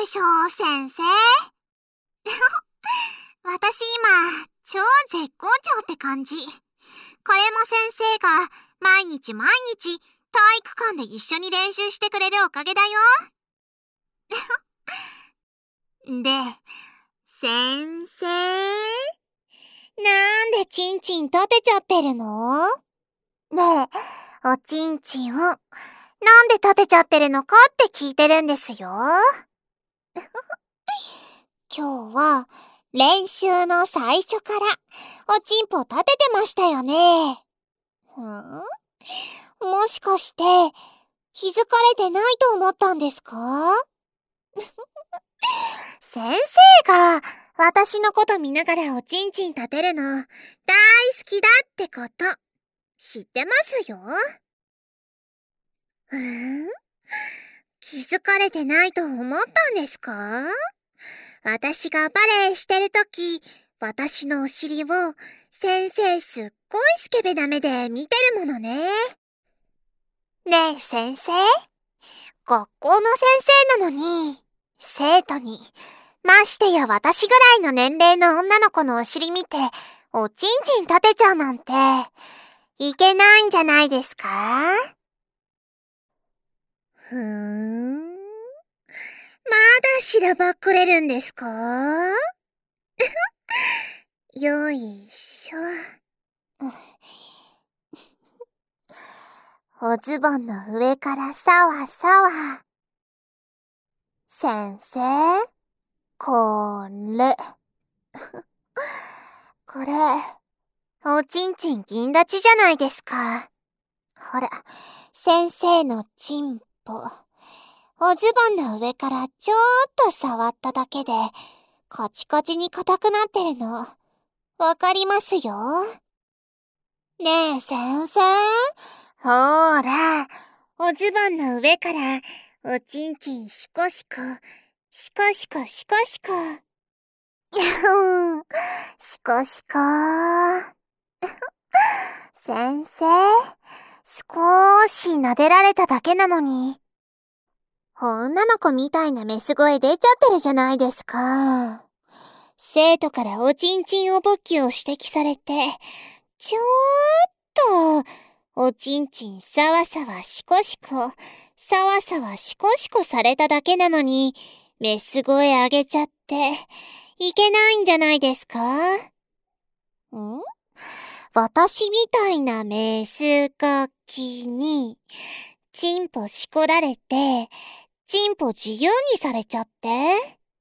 しょ、先生。私今、超絶好調って感じ。これも先生が毎日体育館で一緒に練習してくれるおかげだよ。で、先生、なんでチンチン立てちゃってるの？ねえ、おちんちんをなんで立てちゃってるのかって聞いてるんですよ。今日は練習の最初からおちんぽ立ててましたよね。もしかして気づかれてないと思ったんですか？先生が私のこと見ながらおちんちん立てるの大好きだってこと知ってますよ。気づかれてないと思ったんですか？私がバレエしてるとき、私のお尻を先生すっごいスケベな目で見てるものね。ねえ先生、学校の先生なのに、生徒に、ましてや私ぐらいの年齢の女の子のお尻見て、おちんちん立てちゃうなんて、いけないんじゃないですか？まだしらばっくれるんですか？よいしょ。おズボンの上からさわさわ。先生、これ。これ、おちんちん銀立ちじゃないですか。ほら、先生のチンポ。おズボンの上からちょっと触っただけで、カチカチに硬くなってるの。わかりますよ。ねえ先生、ほーら、おズボンの上からおちんちんシコシコ、シコシコシコシコ。シコシコ。先生、少し撫でられただけなのに。女の子みたいなメス声出ちゃってるじゃないですか。生徒からおちんちんおぼっきを指摘されて、ちょーっと、おちんちんさわさわシコシコ、さわさわシコシコされただけなのに、メス声上げちゃって、いけないんじゃないですか？私みたいなメスガキに、チンポしこられて、チンポ自由にされちゃって。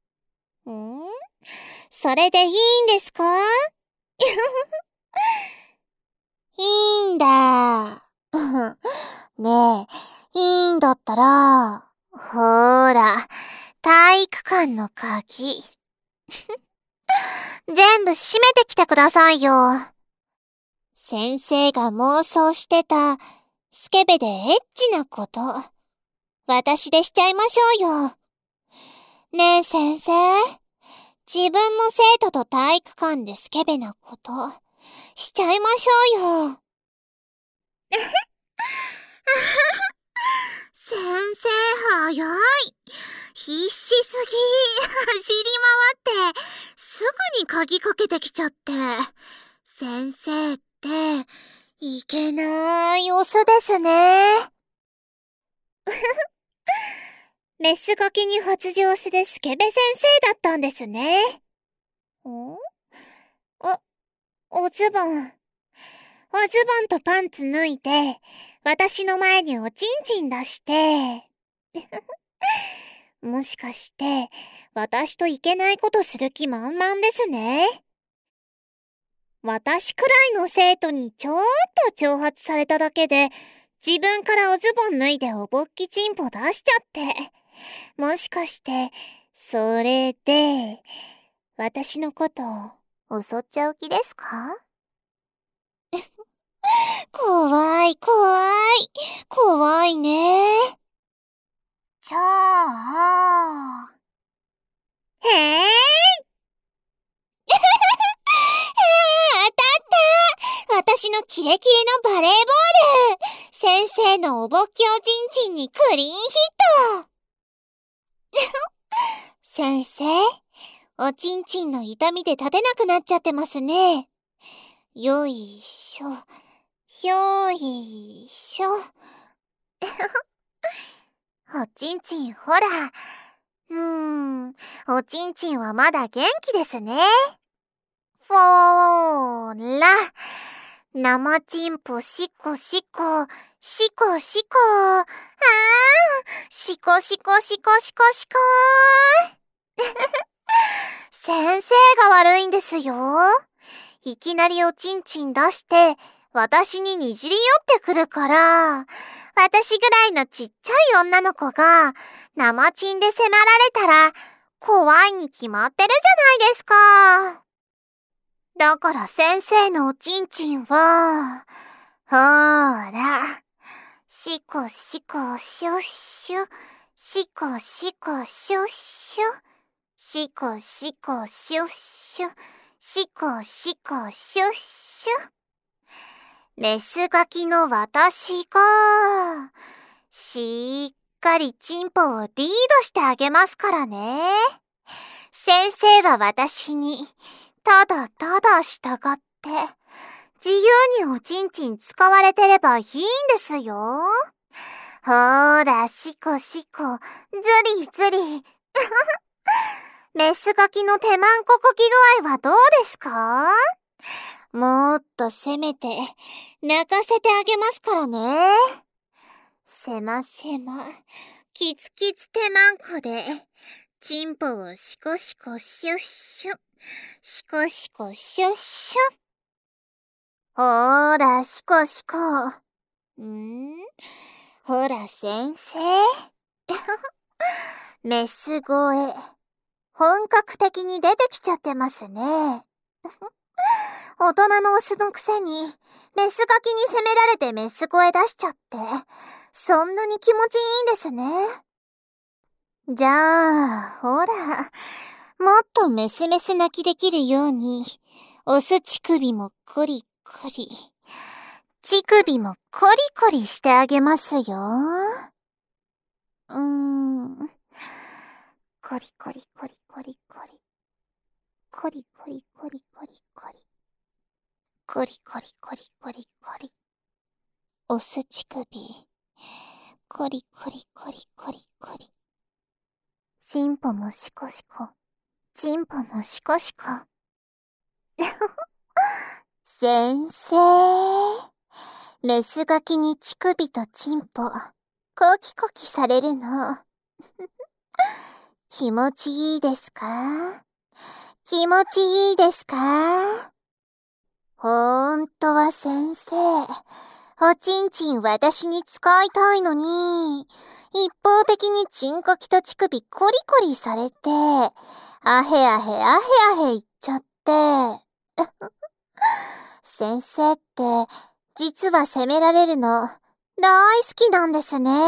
それでいいんですか？いいんだ。ねえ、いいんだったら、ほーら、体育館の鍵。全部閉めてきてくださいよ。先生が妄想してた、スケベでエッチなこと、私でしちゃいましょうよ。ねえ先生、自分も生徒と体育館でスケベなこと、しちゃいましょうよ。先生早い。必死すぎ。走り回って、すぐに鍵かけてきちゃって。先生って、いけないオスですね。メスガキに発情するスケベ先生だったんですね。おズボン。おズボンとパンツ脱いで、私の前におちんちん出して。もしかして、私といけないことする気満々ですね。私くらいの生徒にちょーっと挑発されただけで、自分からおズボン脱いでおぼっきチンポ出しちゃって。もしかして、それで、私のことを襲っちゃう気ですか？怖い、怖い、怖いね。じゃあ、へえ当たった私のキレキレのバレーボール先生のおぼっきおちんちんにクリーンヒット先生、おちんちんの痛みで立てなくなっちゃってますね。よいしょ、よいしょ。おちんちんほら。おちんちんはまだ元気ですね。ほーら。生チンポシコシコ、シコシコ。シコシコシコシコシコ。先生が悪いんですよ。いきなりおちんちん出して、私ににじり寄ってくるから、私ぐらいのちっちゃい女の子が生チンで迫られたら怖いに決まってるじゃないですか。だから先生のおちんちんは、ほーら、シコシコシュッシュ、シコシコシュッシュ、シコシコシュッシュ、シコシコシュッシュ。メスガキの私が、しっかりチンポをリードしてあげますからね。先生は私に、ただただ従って、自由におちんちん使われてればいいんですよ。ほーら、シコシコ、ズリズリ。メスガキの手間んここき具合はどうですか？もっとせめて、泣かせてあげますからね。せませま、キツキツ手まんこで、チンポをシコシコシュッシュ、シコシコシュッシュ。ほーら、シコシコ。ほら、先生。メス声、本格的に出てきちゃってますね。大人のオスのくせに、メスガキに責められてメス声出しちゃって、そんなに気持ちいいんですね。じゃあ、ほら、もっとメスメス泣きできるように、オス乳首もコリコリ、乳首もコリコリしてあげますよ。コリコリコリコリコリ。コリコリコリコリコリ。コリコリコリコリコリ。オス乳首。コリコリコリコリコリ。チンポもシコシコ。チンポもシコシコ。先生。メスガキに乳首とチンポ、コキコキされるの。気持ちいいですか？気持ちいいですか？ほんとは先生、おちんちん私に使いたいのに、一方的にチンコキと乳首コリコリされて、あへあへあへあへ言っちゃって。先生って、実は責められるの、大好きなんですね。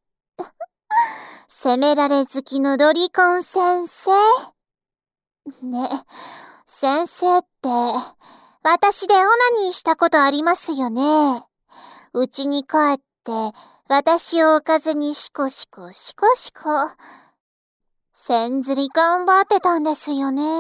責められ好きのロリコン先生。ね、先生って、私でオナニーしたことありますよね。うちに帰って、私を置かずにシコシコシコシコ。せんずり頑張ってたんですよね。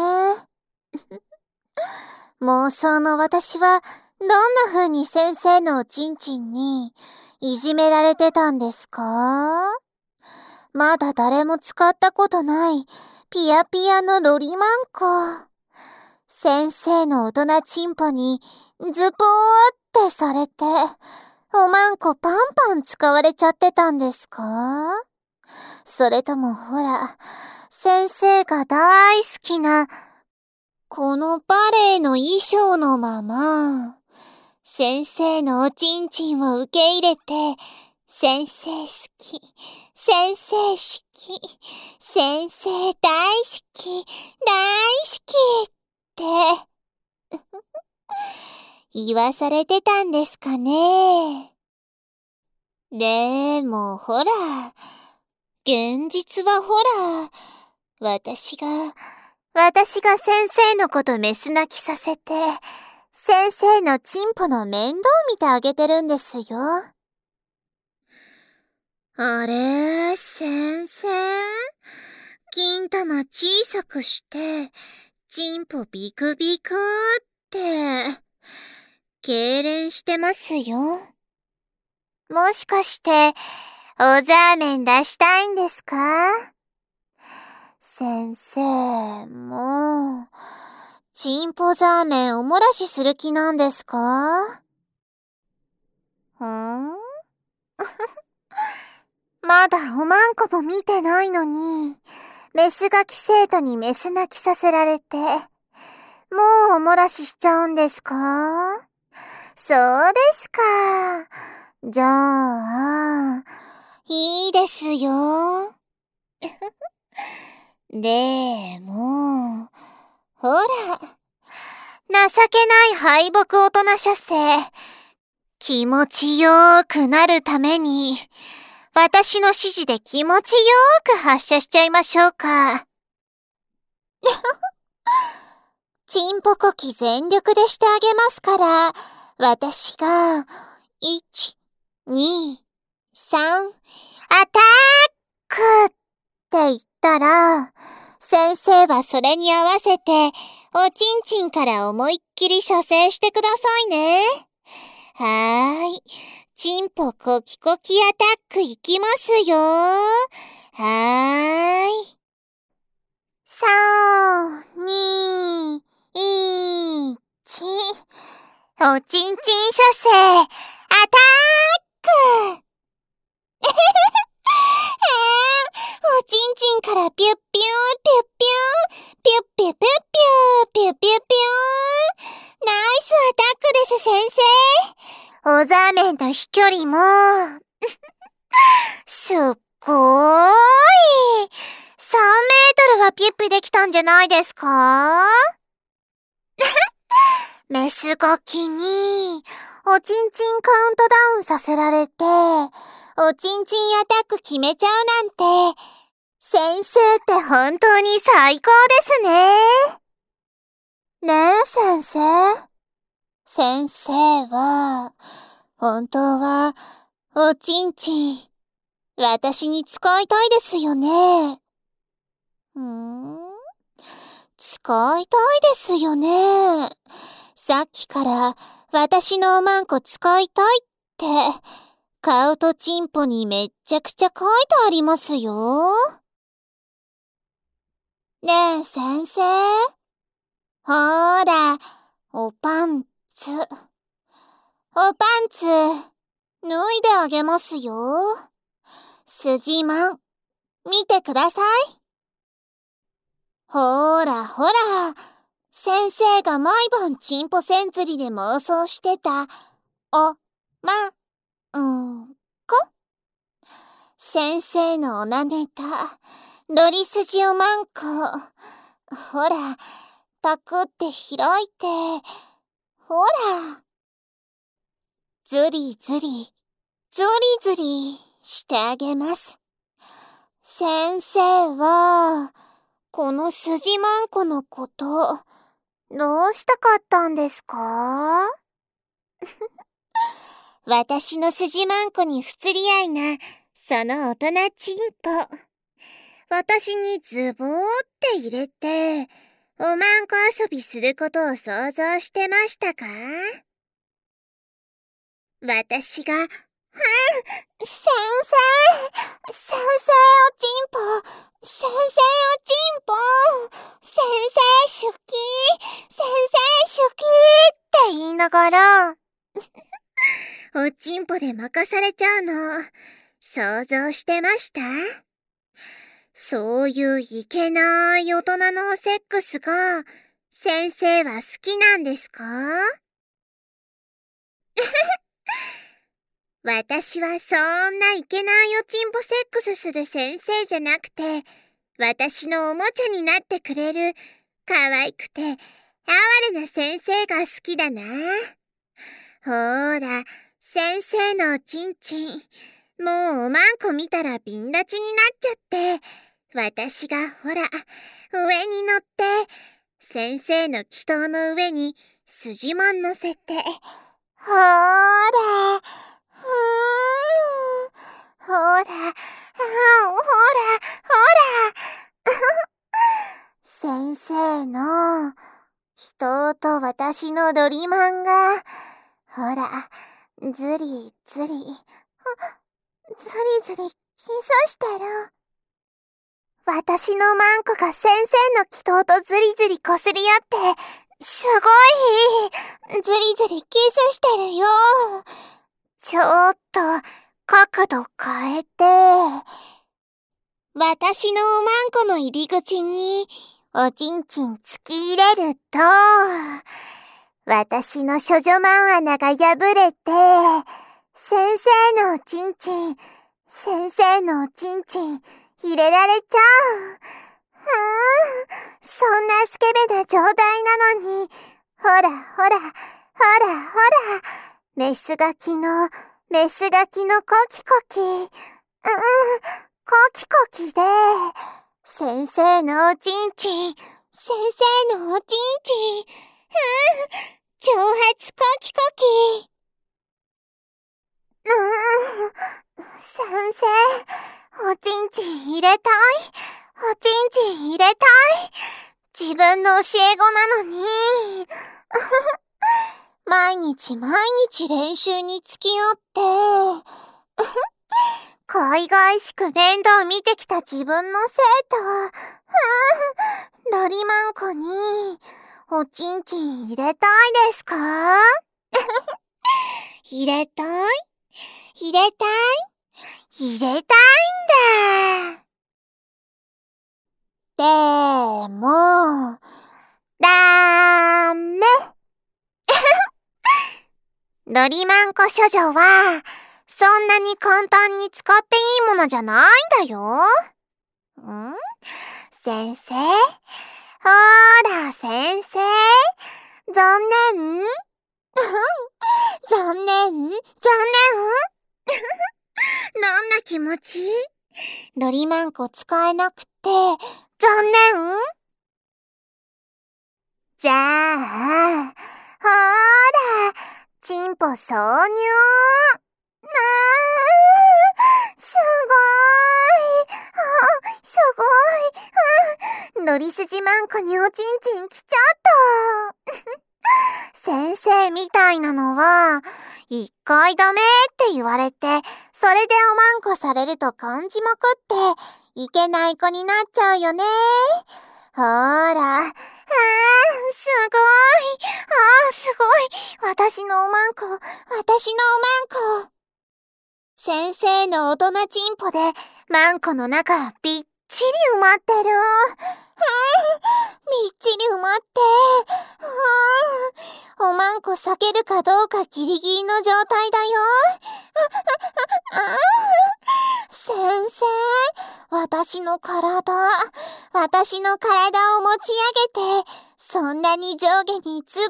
妄想の私は、どんな風に先生のおちんちんに、いじめられてたんですか？まだ誰も使ったことない、ピヤピヤのロリマンコ。先生の大人チンポに、ズポーってされて、おまんこパンパン使われちゃってたんですか？それともほら、先生が大好きな、このバレエの衣装のまま、先生のおちんちんを受け入れて、先生好き、先生好き、先生大好き、大好きって言わされてたんですかね。でもほら、現実はほら、私が先生のことメス泣きさせて、先生のチンポの面倒見てあげてるんですよ。あれ、先生？ 金玉小さくして、チンポビクビクって、痙攣してますよ。もしかして、おザーメン出したいんですか？先生、もう、チンポザーメンおもらしする気なんですか？まだおまんこも見てないのに、メスガキ生徒にメス泣きさせられて、もうおもらししちゃうんですか？そうですか。じゃあ、いいですよ。でも、ほら、情けない敗北大人射精、気持ちよーくなるために、私の指示で気持ちよーく発射しちゃいましょうか。チンポコキ全力でしてあげますから、私が、1、2、3、アタックって言ったら、先生はそれに合わせて、おちんちんから思いっきり射精してくださいね。はーい。チンポコキコキアタックいきますよ。はーい。3、2、1、おちんちん射精、アタックおちんちんからピュッピュー、ピュッピュー、ピュッピュピュッピュー、ピュッピュピュー。ナイスアタックです、先生。おザーメンの飛距離も、すっごーい。3メートルはピュッピュできたんじゃないですか？メスガキに、おちんちんカウントダウンさせられて、おちんちんアタック決めちゃうなんて、先生って本当に最高ですね。ねえ、先生。先生は、本当は、おちんちん、私に使いたいですよね。使いたいですよね。さっきから私のおまんこ使いたいって、顔とチンポにめっちゃくちゃ書いてありますよ。ねえ先生。ほーら、おパンツ。おパンツ、脱いであげますよ。スジマン、見てください。ほーらほら、先生が毎晩チンポセン釣りで妄想してた、お、ま、こ先生のおなネタ、ロリスジおまんこ。ほら、パクって開いて、ほら。ズリズリ、ズリズリしてあげます。先生は、このスジマンコのこと、どうしたかったんですか？私のスジマンコに不釣り合いな、その大人チンポ。私にズボーって入れて、おまんこ遊びすることを想像してましたか？私が、先生おちんぽ先生おちんぽ先生好き先生好きって言いながら、おちんぽで任されちゃうの、想像してました？そういういけない大人のセックスが、先生は好きなんですか？私はそんないけないおちんぽセックスする先生じゃなくて、私のおもちゃになってくれる、可愛くて、哀れな先生が好きだな。ほーら、先生のおちんちん、もうおまんこ見たら瓶立ちになっちゃって、私がほら、上に乗って、先生の祈祷の上にスジマン乗せて、ほーら、ほーら、ほら、ほら、 先生の、人と私のロリマンが、ほら、ずりずり、ずりずりキスしてる。私のマンコが先生の祈祷とずりずりこすり合って、すごい、ずりずりキスしてるよ。ちょっと、角度変えて、私のマンコの入り口に、おちんちん突き入れると、私の処女マン穴が破れて、先生のおちんちん、先生のおちんちん、入れられちゃう。そんなスケベな状態なのに、ほらほら、ほらほら、メスガキのコキコキ。コキコキで、先生のおちんちん、先生のおちんちん、挑発コキコキ。先生、おちんちん入れたい。おちんちん入れたい。自分の教え子なのに。毎日練習に付き合って、海外しく面倒見てきた自分の生徒、ロリマンコに、おちんちん入れたいですか？入れたい？入れたい？入れたいんだ。でも、ダメ。ロリマンコ処女は、そんなに簡単に使っていいものじゃないんだよ。先生？ほら、先生。残念？残念？どんな気持ち？ロリマンコ使えなくて、残念？じゃあ、ほら、チンポ挿入。すごい。ロリスジマンコにおちんちん来ちゃった。先生みたいなのは、一回ダメって言われて、それでおまんこされると感じまくって、いけない子になっちゃうよね。ほら、すごい。私のおまんこ。先生の大人チンポで、マンコの中びっちり埋まってる。みっちり埋まって。おまんこ避けるかどうかギリギリの状態だよ。先生、私の体を持ち上げて、そんなに上下にズ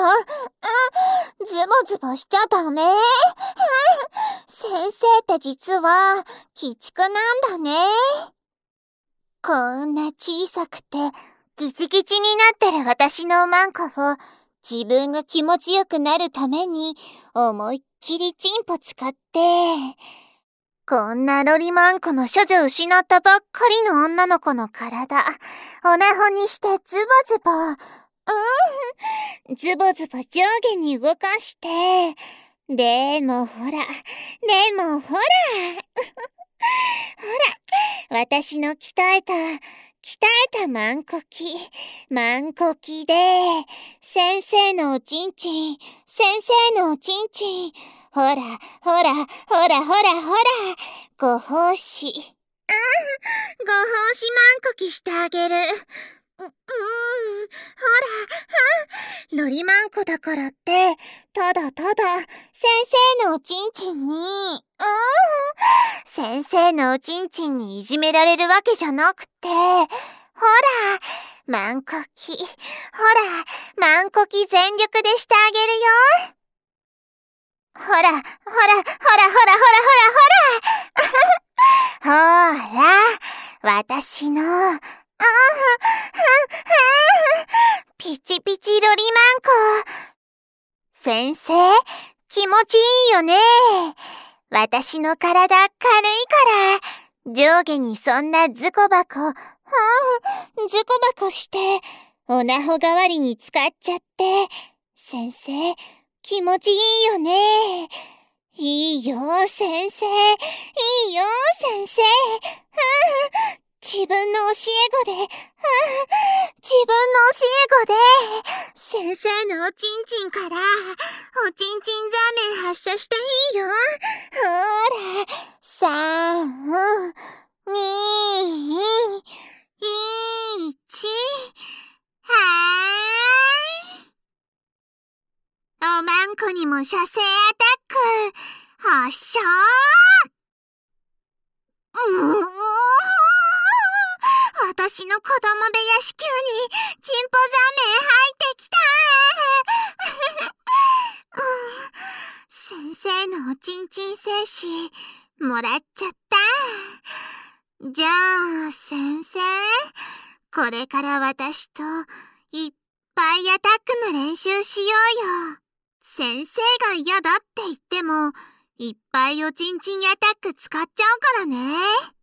ボしちゃダメ。先生って実は、鬼畜なんだね。こんな小さくて、ギチギチになってる私のマンコを、自分が気持ちよくなるために、思いっきりチンポ使って、こんなロリマンコの処女失ったばっかりの女の子の体、オナホにしてズボズボ上下に動かして、でもほら、私の鍛えたマンコキで、先生のおちんちん、ほら、ご奉仕。ご奉仕マンコキしてあげる。ほら、ロリマンコだからって、ただ、先生のおちんちんに、先生のおちんちんにいじめられるわけじゃなくて、ほら、マンコキ全力でしてあげるよ。ほら、私の、ピチピチロリマンコ。先生、気持ちいいよね。私の体軽いから、 上下にそんなズコバコ、ズコバコして、おなほ代わりに使っちゃって、先生、気持ちいいよね。いいよ、先生。いいよ、先生。自分の教え子で、自分の教え子で、先生のおちんちんから、おちんちんザーメン発射していいよ。ほら、3、2、1、はーい。おまんこにも射精アタック、発射私の子供部屋子宮にチンポザメ入ってきた先生のおちんちん精子もらっちゃった。じゃあ先生、これから私といっぱいアタックの練習しようよ。先生が嫌だって言ってもいっぱいおちんちんアタック使っちゃうからね。